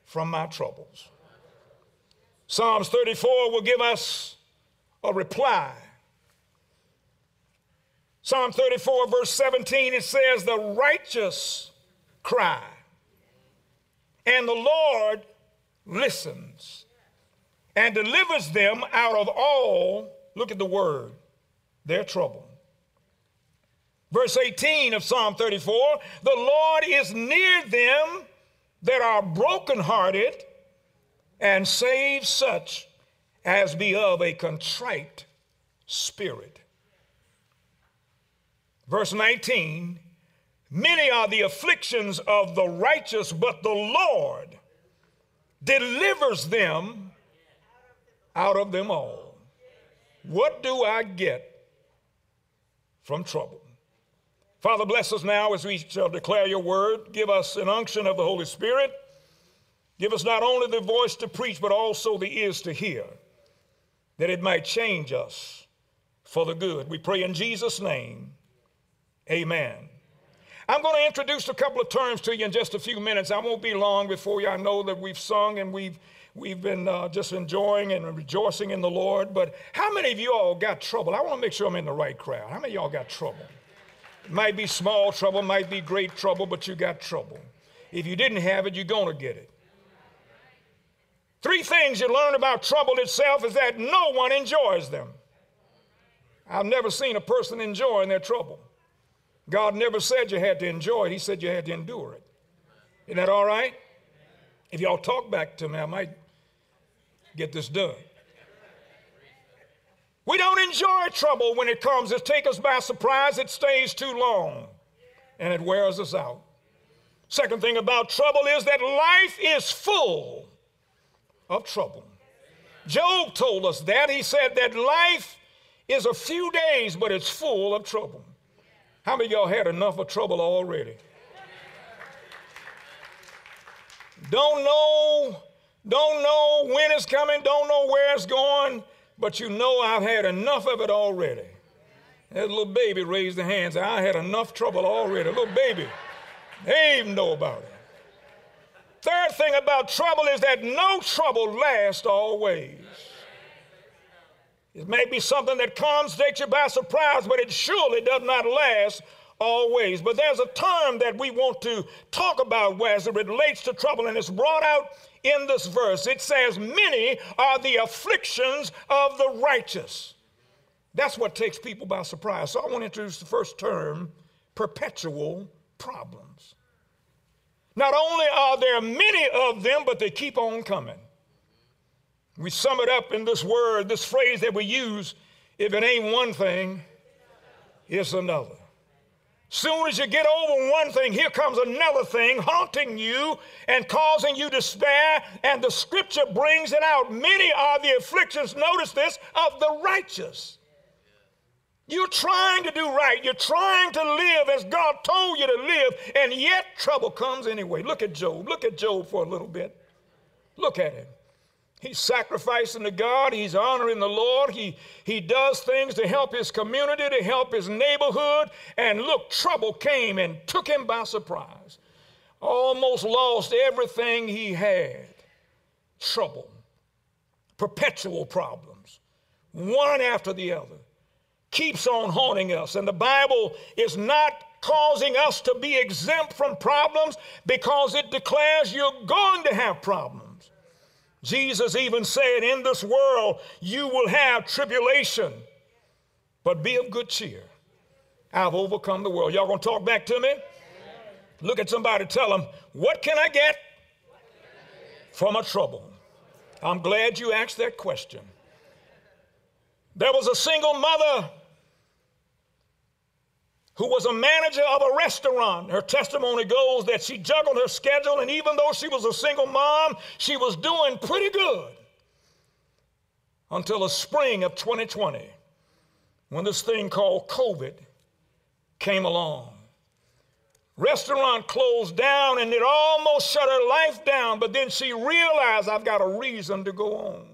from my troubles. Psalms 34 will give us a reply. Psalm 34, verse 17, it says, the righteous cry, and the Lord listens and delivers them out of all, look at the word, their trouble. Verse 18 of Psalm 34, the Lord is near them that are brokenhearted and saves such as be of a contrite spirit. Verse 19, many are the afflictions of the righteous, but the Lord delivers them out of them all. What do I get from trouble? Father, bless us now as we shall declare your word. Give us an unction of the Holy Spirit. Give us not only the voice to preach, but also the ears to hear, that it might change us for the good. We pray in Jesus' name. Amen. I'm going to introduce a couple of terms to you in just a few minutes. I won't be long before you. I know that we've sung and we've been just enjoying and rejoicing in the Lord. But how many of you all got trouble? I want to make sure I'm in the right crowd. How many of y'all got trouble? It might be small trouble, might be great trouble, but you got trouble. If you didn't have it, you're going to get it. Three things you learn about trouble itself is that no one enjoys them. I've never seen a person enjoying their trouble. God never said you had to enjoy it. He said you had to endure it. Isn't that all right? If y'all talk back to me, I might get this done. We don't enjoy trouble when it comes. It takes us by surprise. It stays too long, and it wears us out. Second thing about trouble is that life is full of trouble. Job told us that. He said that life is a few days, but it's full of trouble. How many of y'all had enough of trouble already? Don't know when it's coming, don't know where it's going, but you know I've had enough of it already. That little baby raised their hands. I had enough trouble already. A little baby, they even know about it. Third thing about trouble is that no trouble lasts always. It may be something that comes, takes you by surprise, but it surely does not last always. But there's a term that we want to talk about as it relates to trouble, and it's brought out in this verse. It says, many are the afflictions of the righteous. That's what takes people by surprise. So I want to introduce the first term, perpetual problems. Not only are there many of them, but they keep on coming. We sum it up in this word, this phrase that we use, if it ain't one thing, it's another. Soon as you get over one thing, here comes another thing haunting you and causing you despair, and the scripture brings it out. Many are the afflictions, notice this, of the righteous. You're trying to do right. You're trying to live as God told you to live, and yet trouble comes anyway. Look at Job. Look at Job for a little bit. Look at him. He's sacrificing to God. He's honoring the Lord. He does things to help his community, to help his neighborhood. And look, trouble came and took him by surprise. Almost lost everything he had. Trouble. Perpetual problems. One after the other. Keeps on haunting us. And the Bible is not causing us to be exempt from problems because it declares you're going to have problems. Jesus even said, in this world you will have tribulation, but be of good cheer. I've overcome the world. Y'all gonna talk back to me? Look at somebody, tell them, what can I get from a trouble? I'm glad you asked that question. There was a single mother who was a manager of a restaurant. Her testimony goes that she juggled her schedule, and even though she was a single mom, she was doing pretty good until the spring of 2020, when this thing called COVID came along. Restaurant closed down, and it almost shut her life down, but then she realized, I've got a reason to go on.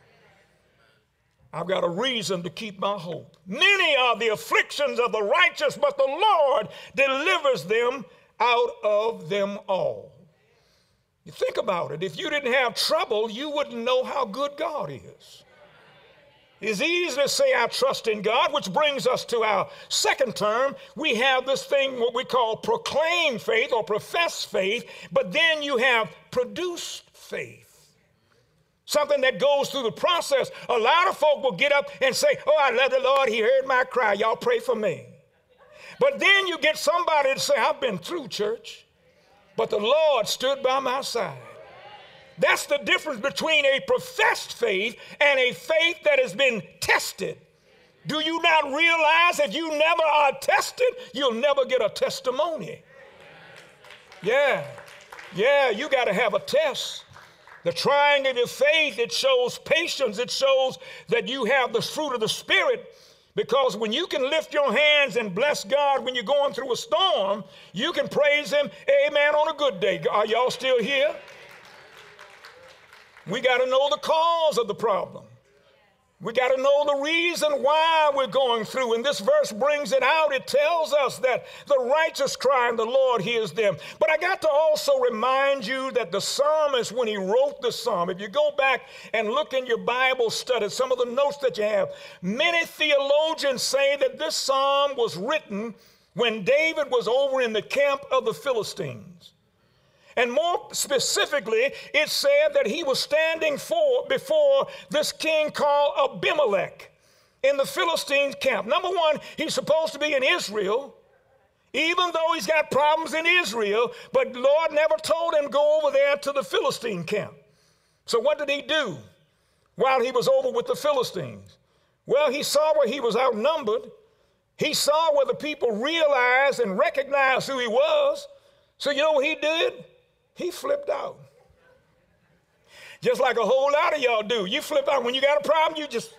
I've got a reason to keep my hope. Many are the afflictions of the righteous, but the Lord delivers them out of them all. You think about it. If you didn't have trouble, you wouldn't know how good God is. It's easy to say I trust in God, which brings us to our second term. We have this thing, what we call proclaimed faith or professed faith, but then you have produced faith. Something that goes through the process. A lot of folk will get up and say, oh, I love the Lord. He heard my cry. Y'all pray for me. But then you get somebody to say, I've been through church, but the Lord stood by my side. That's the difference between a professed faith and a faith that has been tested. Do you not realize if you never are tested, you'll never get a testimony? Yeah, you got to have a test. The trying of your faith, it shows patience. It shows that you have the fruit of the Spirit. Because when you can lift your hands and bless God when you're going through a storm, you can praise Him, amen, on a good day. Are y'all still here? We got to know the cause of the problem. We got to know the reason why we're going through. And this verse brings it out. It tells us that the righteous cry and the Lord hears them. But I got to also remind you that the psalmist, when he wrote the psalm, if you go back and look in your Bible study, some of the notes that you have, many theologians say that this psalm was written when David was over in the camp of the Philistines. And more specifically, it said that he was standing before this king called Abimelech in the Philistine camp. Number one, he's supposed to be in Israel, even though he's got problems in Israel, but the Lord never told him to go over there to the Philistine camp. So what did he do while he was over with the Philistines? Well, he saw where he was outnumbered. He saw where the people realized and recognized who he was. So you know what he did? He flipped out. Just like a whole lot of y'all do. You flip out. When you got a problem, you just...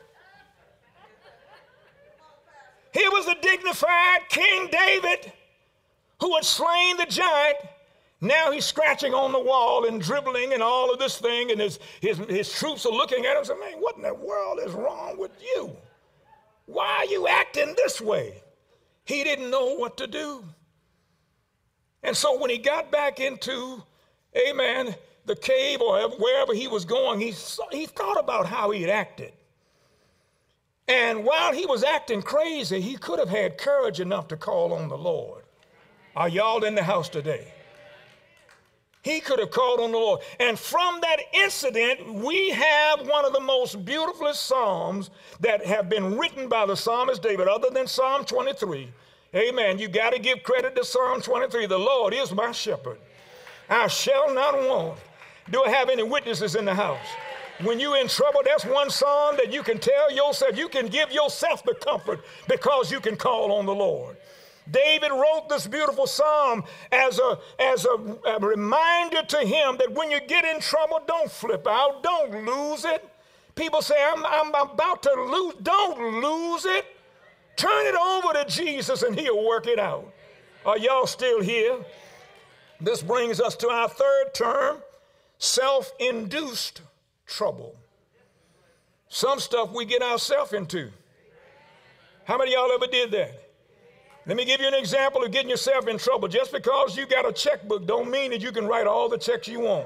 Here was a dignified King David who had slain the giant. Now he's scratching on the wall and dribbling and all of this thing, and his troops are looking at him and saying, man, what in the world is wrong with you? Why are you acting this way? He didn't know what to do. And so when he got back into, amen, the cave or wherever he was going, he thought about how he had acted. And while he was acting crazy, he could have had courage enough to call on the Lord. Are y'all in the house today? He could have called on the Lord. And from that incident, we have one of the most beautiful psalms that have been written by the psalmist David, other than Psalm 23. Amen. You got to give credit to Psalm 23. The Lord is my shepherd. I shall not want. Do I have any witnesses in the house? When you're in trouble, that's one psalm that you can tell yourself, you can give yourself the comfort because you can call on the Lord. David wrote this beautiful psalm as a reminder to him that when you get in trouble, don't flip out, don't lose it. People say, I'm about to lose. Don't lose it. Turn it over to Jesus and He'll work it out. Are y'all still here? This brings us to our third term, self-induced trouble. Some stuff we get ourselves into. How many of y'all ever did that? Let me give you an example of getting yourself in trouble. Just because you got a checkbook don't mean that you can write all the checks you want.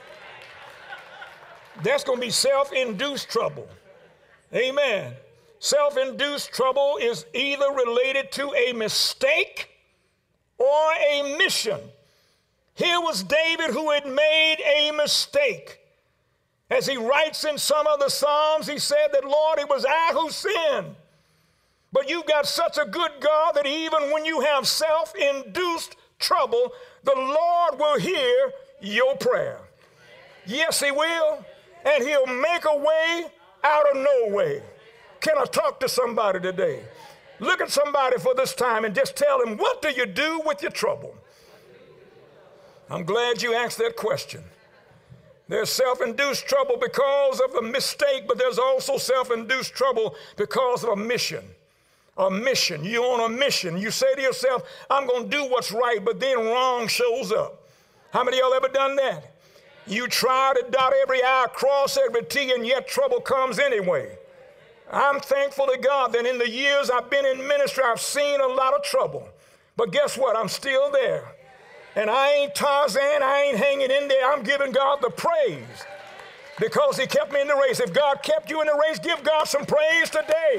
That's going to be self-induced trouble. Amen. Self-induced trouble is either related to a mistake or a mission. Here was David who had made a mistake. As he writes in some of the Psalms, he said that, Lord, it was I who sinned. But you've got such a good God that even when you have self-induced trouble, the Lord will hear your prayer. Yes, He will. And He'll make a way out of no way. Can I talk to somebody today? Look at somebody for this time and just tell them, what do you do with your trouble? I'm glad you asked that question. There's self-induced trouble because of a mistake, but there's also self-induced trouble because of a mission. A mission. You're on a mission. You say to yourself, I'm going to do what's right, but then wrong shows up. How many of y'all ever done that? You try to dot every I, cross every T, and yet trouble comes anyway. I'm thankful to God that in the years I've been in ministry, I've seen a lot of trouble. But guess what? I'm still there. And I ain't Tarzan, I ain't hanging in there. I'm giving God the praise because he kept me in the race. If God kept you in the race, give God some praise today.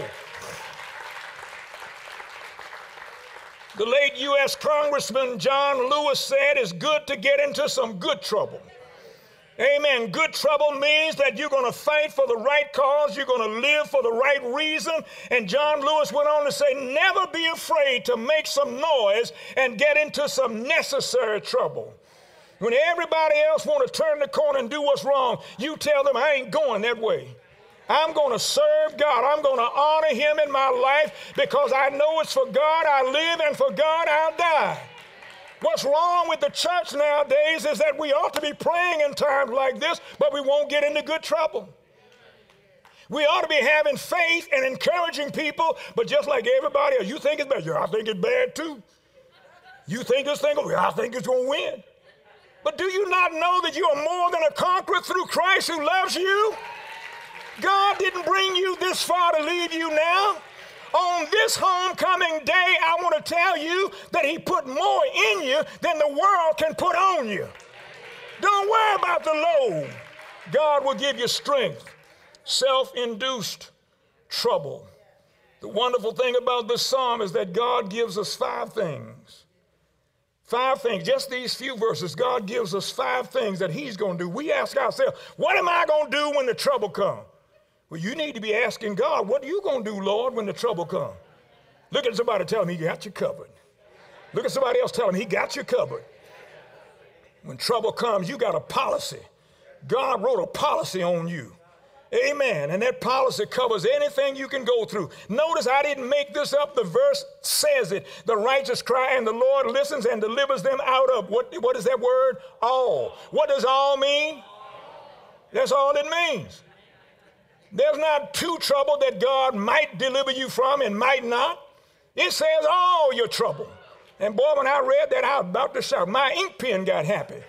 The late U.S. Congressman John Lewis said it's good to get into some good trouble. Amen. Good trouble means that you're going to fight for the right cause. You're going to live for the right reason. And John Lewis went on to say, never be afraid to make some noise and get into some necessary trouble. When everybody else want to turn the corner and do what's wrong, you tell them, I ain't going that way. I'm going to serve God. I'm going to honor him in my life because I know it's for God I live and for God I'll die. What's wrong with the church nowadays is that we ought to be praying in times like this, but we won't get into good trouble. We ought to be having faith and encouraging people, but just like everybody else, you think it's bad. Yeah, I think it's bad too. You think this thing, I think it's going to win. But do you not know that you are more than a conqueror through Christ who loves you? God didn't bring you this far to leave you now. On this homecoming day, I want to tell you that he put more in you than the world can put on you. Don't worry about the load. God will give you strength. Self-induced trouble. The wonderful thing about this psalm is that God gives us 5 things. 5 things, just these few verses, God gives us 5 things that he's going to do. We ask ourselves, what am I going to do when the trouble comes? Well, you need to be asking God, what are you going to do, Lord, when the trouble comes? Look at somebody, tell him he got you covered. Look at somebody else, tell him he got you covered. When trouble comes, you got a policy. God wrote a policy on you. Amen. And that policy covers anything you can go through. Notice I didn't make this up. The verse says it. The righteous cry and the Lord listens and delivers them out of, what is that word? All. What does all mean? That's all it means. There's not 2 trouble that God might deliver you from and might not. It says all your trouble. And boy, when I read that, I was about to shout. My ink pen got happy.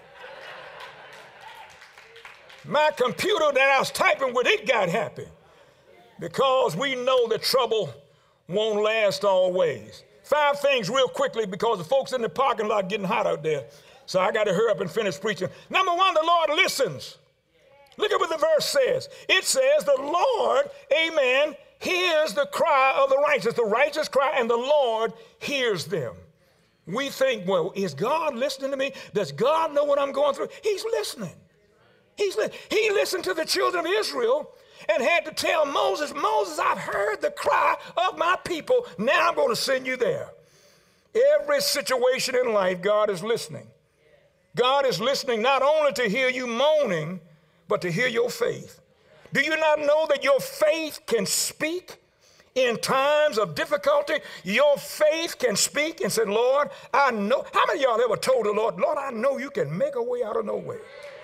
My computer that I was typing with, it got happy. Because we know that trouble won't last always. 5 things real quickly because the folks in the parking lot getting hot out there. So I got to hurry up and finish preaching. Number 1, the Lord listens. Look at what the verse says. It says the Lord, amen, hears the cry of the righteous. The righteous cry and the Lord hears them. We think, well, is God listening to me? Does God know what I'm going through? He's listening. He listened to the children of Israel and had to tell Moses, I've heard the cry of my people. Now I'm going to send you there. Every situation in life, God is listening. God is listening not only to hear you moaning, but to hear your faith. Do you not know that your faith can speak in times of difficulty? Your faith can speak and say, Lord, I know. How many of y'all ever told the Lord, Lord, I know you can make a way out of no way?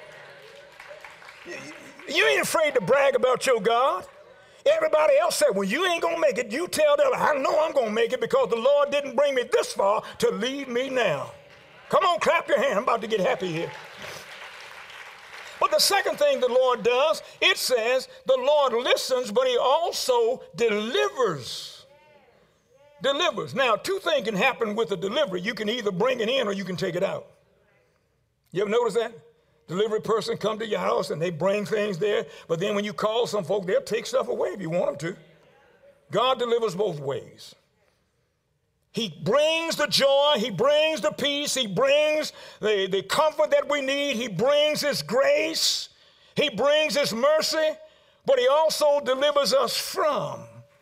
You ain't afraid to brag about your God. Everybody else said, well, you ain't going to make it. You tell them, I know I'm going to make it because the Lord didn't bring me this far to leave me now. Come on, clap your hand. I'm about to get happy here. But the second thing the Lord does, it says the Lord listens, but he also delivers. Delivers. Now, 2 things can happen with a delivery. You can either bring it in or you can take it out. You ever notice that? Delivery person come to your house and they bring things there, but then when you call some folk, they'll take stuff away if you want them to. God delivers both ways. He brings the joy, he brings the peace, he brings the comfort that we need, he brings his grace, he brings his mercy, but he also delivers us from.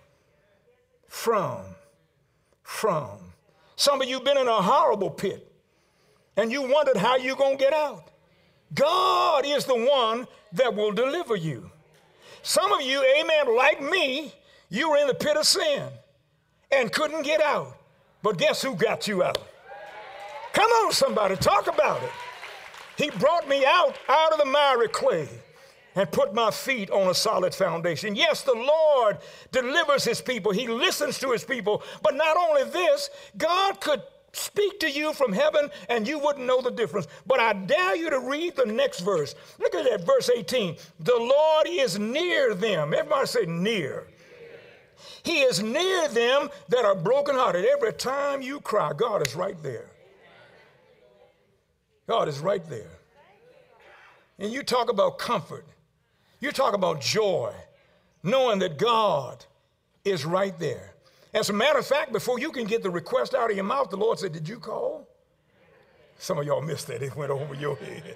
Some of you been in a horrible pit and you wondered how you're going to get out. God is the one that will deliver you. Some of you, amen, like me, you were in the pit of sin and couldn't get out. But guess who got you out? Come on, somebody, talk about it. He brought me out of the miry clay and put my feet on a solid foundation. Yes, the Lord delivers his people. He listens to his people. But not only this, God could speak to you from heaven and you wouldn't know the difference. But I dare you to read the next verse. Look at that, verse 18. The Lord is near them. Everybody say near. He is near them that are brokenhearted. Every time you cry, God is right there. Come on, somebody, talk about it. He brought me out of the miry clay and put my feet on a solid foundation. Yes, the Lord delivers his people. He listens to his people. But not only this, God could speak to you from heaven and you wouldn't know the difference. But I dare you to read the next verse. Look at that, verse 18. The Lord is near them that are brokenhearted. Every time you cry, God is right there. God is right there. And you talk about comfort. You talk about joy, knowing that God is right there. As a matter of fact, before you can get the request out of your mouth, the Lord said, did you call? Some of y'all missed that. It went over your head.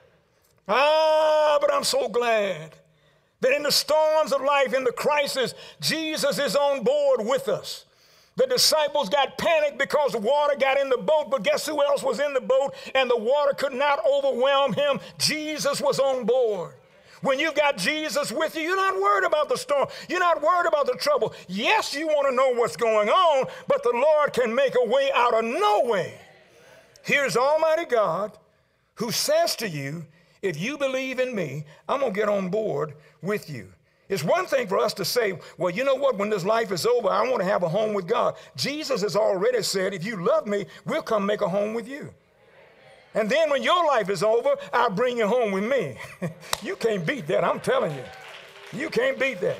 But I'm so glad that in the storms of life, in the crisis, Jesus is on board with us. The disciples got panicked because the water got in the boat, but guess who else was in the boat and the water could not overwhelm him? Jesus was on board. When you've got Jesus with you, you're not worried about the storm. You're not worried about the trouble. Yes, you want to know what's going on, but the Lord can make a way out of no way. Here's Almighty God who says to you, if you believe in me, I'm going to get on board with you. It's one thing for us to say, well, you know what, when this life is over, I want to have a home with God. Jesus has already said, if you love me, we'll come make a home with you. And then when your life is over, I'll bring you home with me. You can't beat that, I'm telling you. You can't beat that.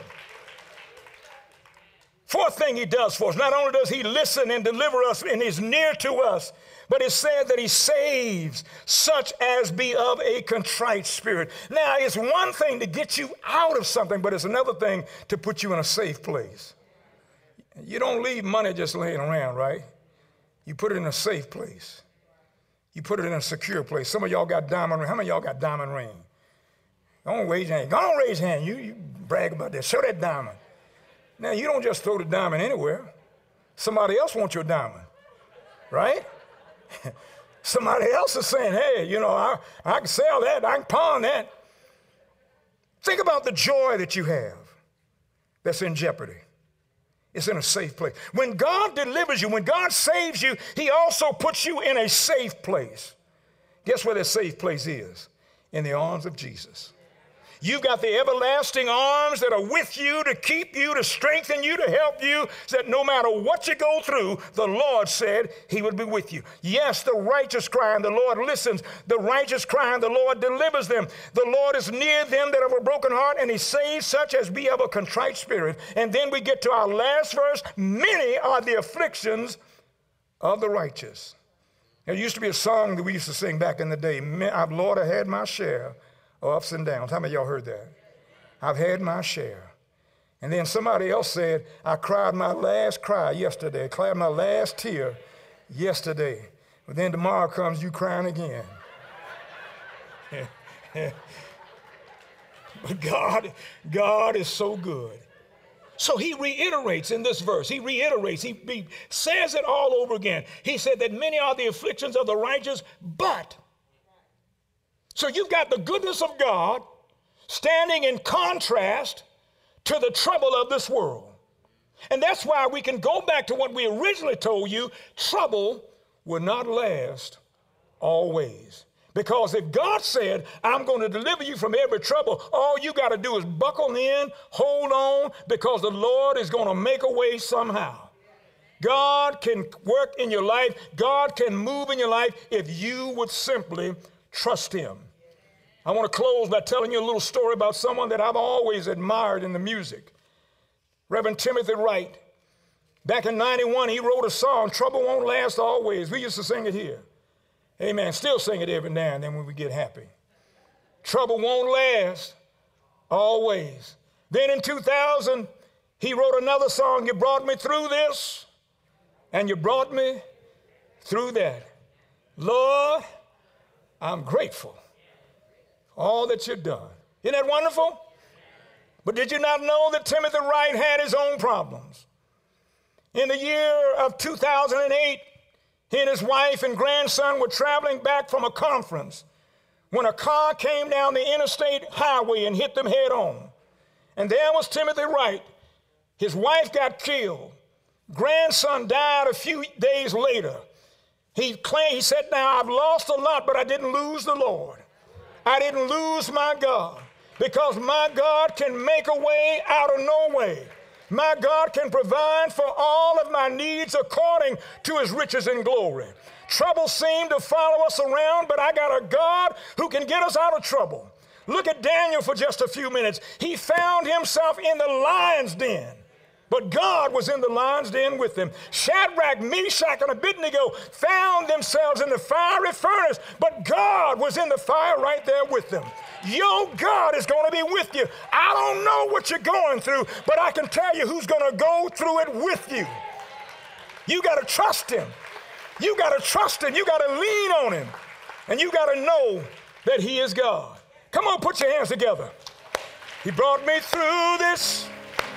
Fourth thing he does for us, not only does he listen and deliver us and is near to us, but it said that he saves such as be of a contrite spirit. Now, it's one thing to get you out of something, but it's another thing to put you in a safe place. You don't leave money just laying around, right? You put it in a safe place. You put it in a secure place. Some of y'all got diamond ring. How many of y'all got diamond ring? Don't raise your hand. Don't raise your hand. You brag about that. Show that diamond. Now, you don't just throw the diamond anywhere. Somebody else wants your diamond, right? Somebody else is saying, hey, you know, I can sell that. I can pawn that. Think about the joy that you have that's in jeopardy. It's in a safe place. When God delivers you, when God saves you, he also puts you in a safe place. Guess where that safe place is? In the arms of Jesus. You've got the everlasting arms that are with you to keep you, to strengthen you, to help you, so that no matter what you go through, the Lord said he would be with you. Yes, the righteous cry and the Lord listens. The righteous cry and the Lord delivers them. The Lord is near them that have a broken heart, and he saves such as be of a contrite spirit. And then we get to our last verse. Many are the afflictions of the righteous. There used to be a song that we used to sing back in the day. Lord, I had my share ups and downs. How many of y'all heard that? I've had my share. And then somebody else said, I cried my last cry yesterday, cried my last tear yesterday. But then tomorrow comes you crying again. But God is so good. So he reiterates in this verse. He reiterates. He says it all over again. He said that many are the afflictions of the righteous, but. So you've got the goodness of God standing in contrast to the trouble of this world. And that's why we can go back to what we originally told you. Trouble will not last always. Because if God said, I'm going to deliver you from every trouble, all you got to do is buckle in, hold on, because the Lord is going to make a way somehow. God can work in your life. God can move in your life if you would simply trust him. I want to close by telling you a little story about someone that I've always admired in the music. Reverend Timothy Wright. Back in 91, he wrote a song, Trouble Won't Last Always. We used to sing it here. Amen. Still sing it every now and then when we get happy. Trouble won't last always. Then in 2000, he wrote another song, You Brought Me Through This, and You Brought Me Through That. Lord, I'm grateful for all that you've done. Isn't that wonderful? But did you not know that Timothy Wright had his own problems? In the year of 2008, he and his wife and grandson were traveling back from a conference when a car came down the interstate highway and hit them head on. And there was Timothy Wright. His wife got killed. Grandson died a few days later. He said, now I've lost a lot, but I didn't lose the Lord. I didn't lose my God, because my God can make a way out of no way. My God can provide for all of my needs according to his riches and glory. Trouble seemed to follow us around, but I got a God who can get us out of trouble. Look at Daniel for just a few minutes. He found himself in the lion's den, but God was in the lion's den with them. Shadrach, Meshach, and Abednego found themselves in the fiery furnace, but God was in the fire right there with them. Your God is going to be with you. I don't know what you're going through, but I can tell you who's going to go through it with you. You got to trust him. You got to trust him. You got to lean on him. And you got to know that he is God. Come on, put your hands together. He brought me through this.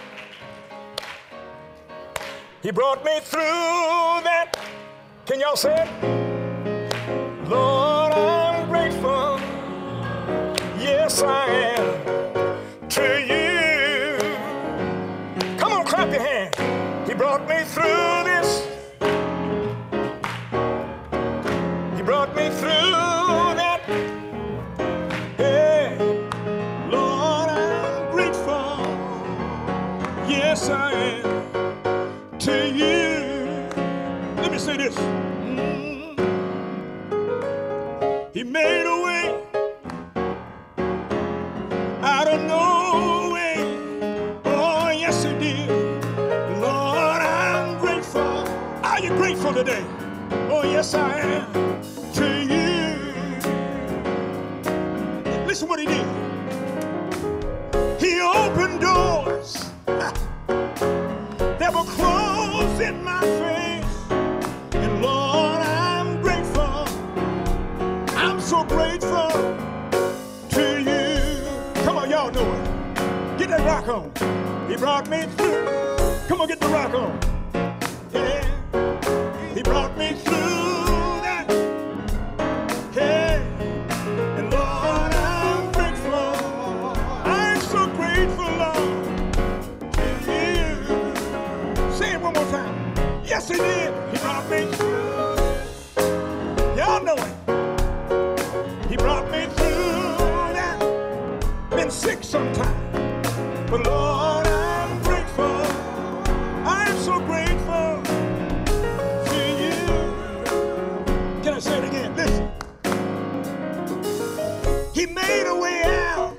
He brought me through that. Can y'all say it? Lord, I'm grateful. Yes, I am to you. Come on, clap your hands. He brought me through this. He brought me through that. Hey, Lord, I'm grateful. Yes, I am to you. Let me say this. He made a way out of no way. Oh, yes, he did. Lord, I'm grateful. Are you grateful today? Oh, yes, I am to you. Listen what he did. He opened doors that were closed in my face. And Lord, I'm grateful. I'm so grateful to you. Come on, y'all know it. Get that rock on. He brought me through. Come on, get the rock on. Yeah. He brought me through that. Yeah. And Lord, I'm grateful. I'm so grateful, Lord, to you. Say it one more time. Yes, he did. He brought me through. Y'all know it. He brought me through that. Been sick sometimes, but Lord, I'm grateful. I'm so grateful to you. Can I say it again? Listen. He made a way out.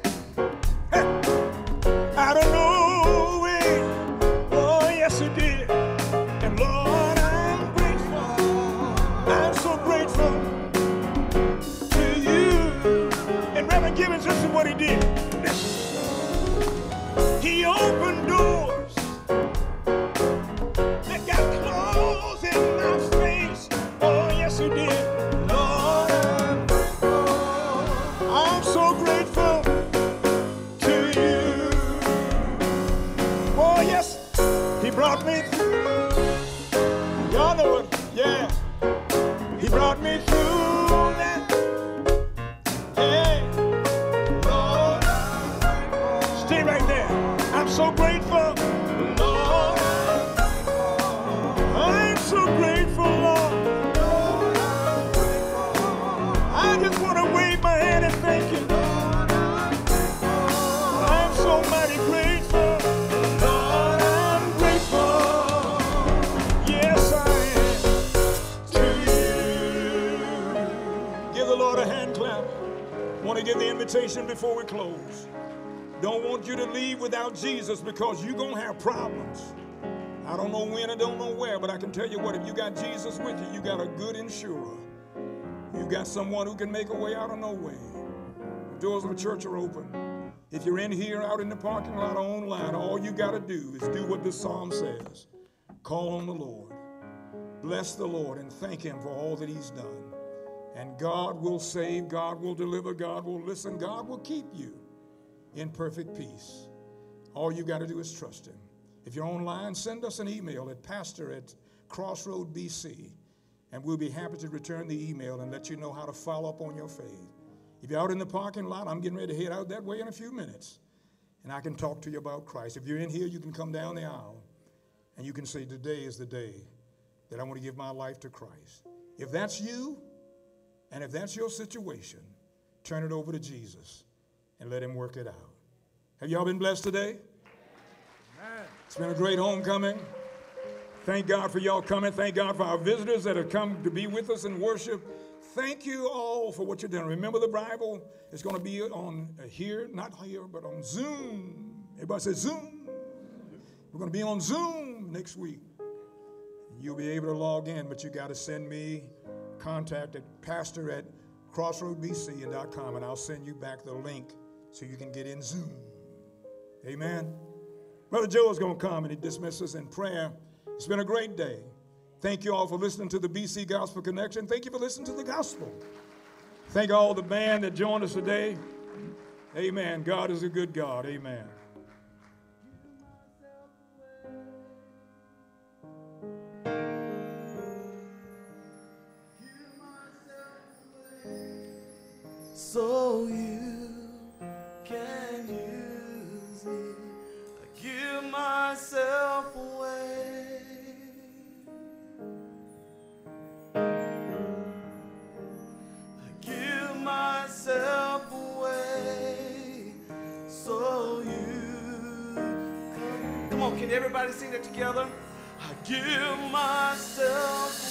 Out of no way. Oh, yes, he did. And Lord, I'm grateful. I'm so grateful to you. And Reverend Gibbons, this is what he did. He opened doors that got closed in my face. Oh, yes, he did. Lord, I'm grateful. I'm so grateful to you. Oh, yes, he brought me through. Y'all know it. Yeah. He brought me through that. Hey, Lord, stay right there. I'm so grateful, Lord. I'm so grateful, Lord. I just want to wave my hand and thank you. I'm so mighty grateful. Lord, I'm grateful. Yes, I am to you. Give the Lord a hand clap. Want to give the invitation before we close. Don't want you to leave without Jesus because you're going to have problems. I don't know when, I don't know where, but I can tell you what, if you got Jesus with you, you got a good insurer. You got someone who can make a way out of no way. The doors of the church are open. If you're in here, out in the parking lot, or online, all you got to do is do what this psalm says. Call on the Lord. Bless the Lord and thank him for all that he's done. And God will save, God will deliver, God will listen, God will keep you in perfect peace. All you got to do is trust him. If you're online, send us an email at pastor@crossroadbc, and we'll be happy to return the email and let you know how to follow up on your faith. If you're out in the parking lot, I'm getting ready to head out that way in a few minutes, and I can talk to you about Christ. If you're in here, you can come down the aisle, and you can say, today is the day that I want to give my life to Christ. If that's you, and if that's your situation, turn it over to Jesus and let him work it out. Have y'all been blessed today? Amen. It's been a great homecoming. Thank God for y'all coming. Thank God for our visitors that have come to be with us in worship. Thank you all for what you're doing. Remember, the Bible is going to be on here, not here, but on Zoom. Everybody say Zoom. We're going to be on Zoom next week. You'll be able to log in, but you got to send me contact at pastor@crossroadbc.com, and I'll send you back the link so you can get in Zoom. Amen. Brother Joe is going to come and he dismisses us in prayer. It's been a great day. Thank you all for listening to the BC Gospel Connection. Thank you for listening to the gospel. Thank all the band that joined us today. Amen. God is a good God. Amen. So you can use me. I give myself away. I give myself away. So you come on, can everybody sing that together? I give myself away.